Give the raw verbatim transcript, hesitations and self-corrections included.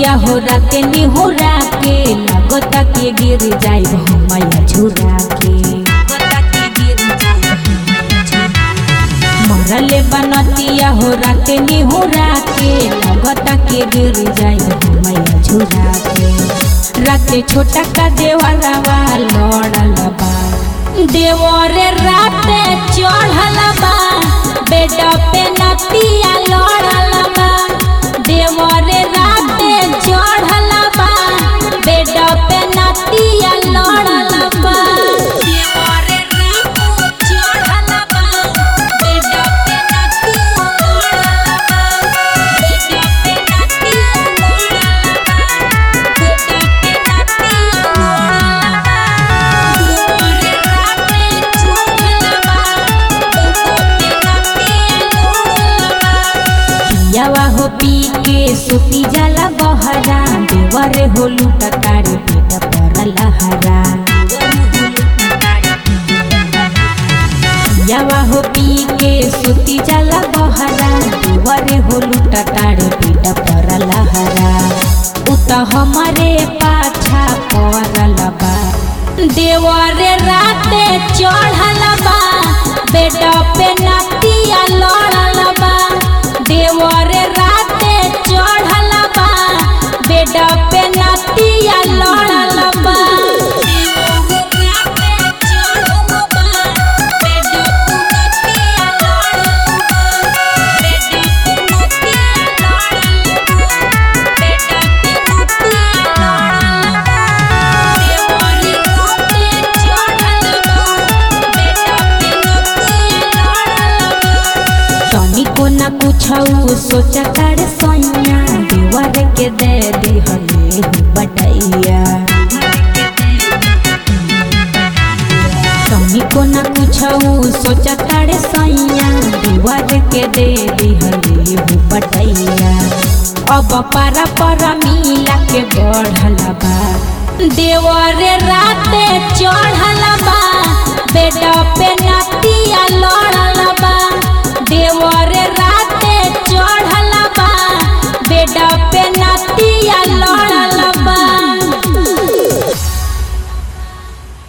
बनतिया हो राते निहुरा के लगता के गिर जाए मैया झुरा के मरले बनतिया हो राते निहुरा के लगता के गिर जाए मैया झुरा के राते छोटा का देवरवा लड़ल बा देवरे राते चढ़ल बा बेटा पे नतिया लड़ल बा देवरे राते चढ़ल बा बेटा पे नतिया लड़ल बा देवरे राते चढ़ल बा बेटा पे नतिया लड़ल बा बेटा पे नतिया लड़ल बा बेटा पे नतिया लड़ल बा देवरे राते चढ़ल बा बेटा पे नतिया लड़ल बा पियावा हो पी के सुती जाला बहरा देवरे हो लूटा तारे बेटा पर लहरा पियावा हो पी के सुती जाला बहरा देवरे हो लूटा तारे बेटा पर लहरा उत हमारे पाछा पड़ल बा देवरे राते चढ़ल बा बेटा पे नतिया लड़ल बा देवरे राते चढ़ल बा बेटा पे नतिया लड़ल बा देवरे राते चढ़ल बा बेटा पे नतिया लड़ल बा बेटा पे नतिया लड़ल बा बेटा पे नतिया लड़ल बा देवरे राते चढ़ल बा बेटा पे नतिया लड़ल बा तनी को ना कुछऊ सोचा कर सोइया देवर के दे दी हले बटैया तनी को ना कुछऊ सोचा कर सोइया देवर के दे दी हले बटैया अब पारा पर मिला के बढ़ल बा देवर राते चढ़ल